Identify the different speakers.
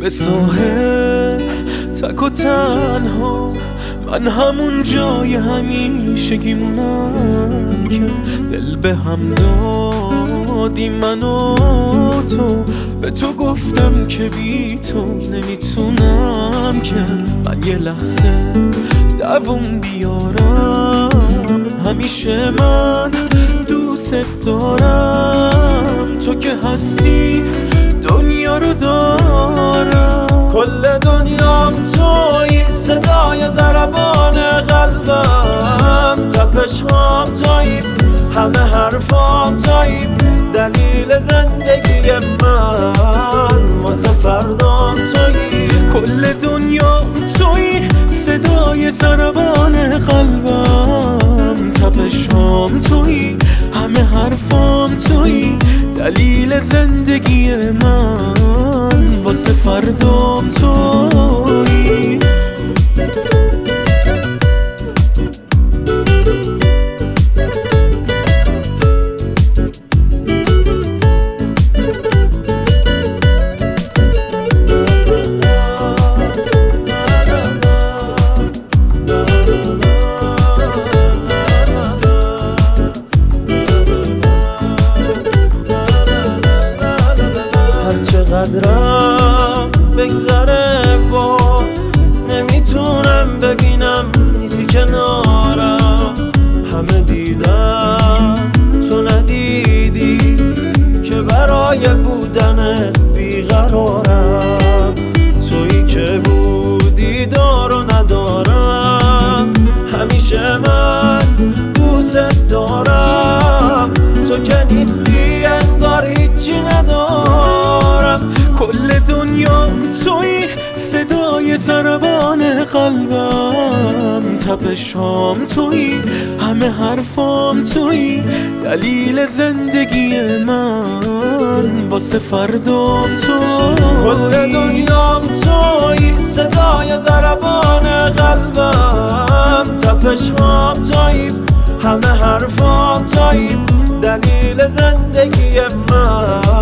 Speaker 1: به ساحل تک و تنها، من همون جای همیشگیمونم که دل به هم دادی من و تو. به تو گفتم که بی تو نمیتونم که من یه لحظه دووم بیارم. همیشه من دوست دارم، تو که هستی دنیا رو دارم.
Speaker 2: کل دنیام تویی، صدای ضربان قلبم، تپش‌هام تویی، همه حرفام تویی، دلیل زندگی من، واسه فردام تویی.
Speaker 1: کل دنیا تویی، صدای ضربان قلبم، تپش‌هام تویی، همه حرفام تویی، دلیل زندگی من، واسه فردام تویی.
Speaker 2: چقدرم بگذره باز نمیتونم ببینم نیستی کنارم. همه دیدن تو ندیدی که برای بودنت بیقرارم. تویی که بودی دار و ندارم، همیشه من دوست دارم. تو که نیستی انگار هیچی ندارم.
Speaker 1: کل دنیا تویی، صدای ضربان قلبم، تپش‌هام تویی، همه حرفام تویی، دلیل زندگی من، واسه فردام تویی.
Speaker 2: کل دنیام تویی، صدای ضربان قلبم، تپش‌هام تویی، همه حرفام تویی، دلیل زندگی من،